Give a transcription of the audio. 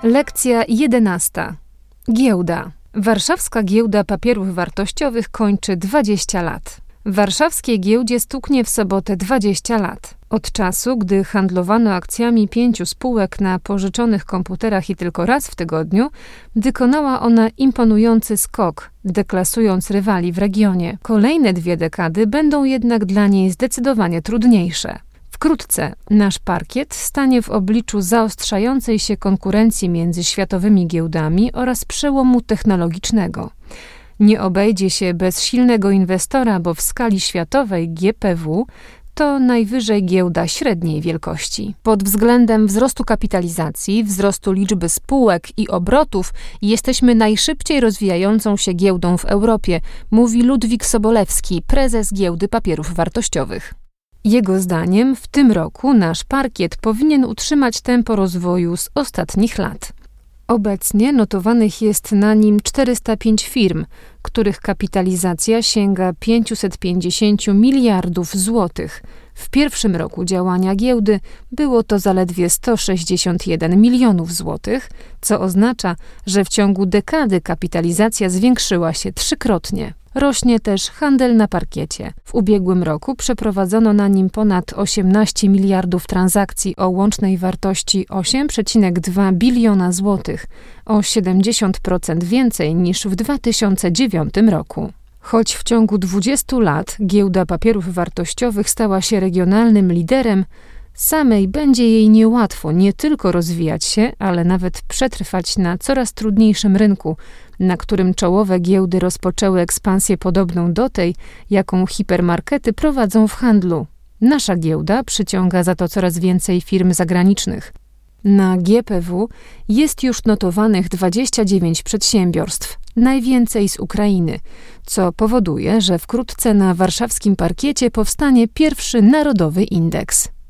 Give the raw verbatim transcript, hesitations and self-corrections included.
Lekcja jedenasta. Giełda. Warszawska Giełda Papierów Wartościowych kończy dwadzieścia lat. Warszawskiej giełdzie stuknie w sobotę dwadzieścia lat. Od czasu, gdy handlowano akcjami pięciu spółek na pożyczonych komputerach i tylko raz w tygodniu, dokonała ona imponujący skok, deklasując rywali w regionie. Kolejne dwie dekady będą jednak dla niej zdecydowanie trudniejsze. Wkrótce nasz parkiet stanie w obliczu zaostrzającej się konkurencji między światowymi giełdami oraz przełomu technologicznego. Nie obejdzie się bez silnego inwestora, bo w skali światowej G P W to najwyżej giełda średniej wielkości. Pod względem wzrostu kapitalizacji, wzrostu liczby spółek i obrotów jesteśmy najszybciej rozwijającą się giełdą w Europie, mówi Ludwik Sobolewski, prezes Giełdy Papierów Wartościowych. Jego zdaniem w tym roku nasz parkiet powinien utrzymać tempo rozwoju z ostatnich lat. Obecnie notowanych jest na nim czterysta pięć firm, których kapitalizacja sięga pięćset pięćdziesiąt miliardów złotych. W pierwszym roku działania giełdy było to zaledwie sto sześćdziesiąt jeden milionów złotych, co oznacza, że w ciągu dekady kapitalizacja zwiększyła się trzykrotnie. Rośnie też handel na parkiecie. W ubiegłym roku przeprowadzono na nim ponad osiemnaście miliardów transakcji o łącznej wartości osiem przecinek dwa biliona złotych, o siedemdziesiąt procent więcej niż w dwa tysiące dziewiątym roku. Choć w ciągu dwudziestu lat Giełda Papierów Wartościowych stała się regionalnym liderem, samej będzie jej niełatwo nie tylko rozwijać się, ale nawet przetrwać na coraz trudniejszym rynku, na którym czołowe giełdy rozpoczęły ekspansję podobną do tej, jaką hipermarkety prowadzą w handlu. Nasza giełda przyciąga za to coraz więcej firm zagranicznych. Na G P W jest już notowanych dwadzieścia dziewięć przedsiębiorstw, najwięcej z Ukrainy, co powoduje, że wkrótce na warszawskim parkiecie powstanie pierwszy narodowy indeks.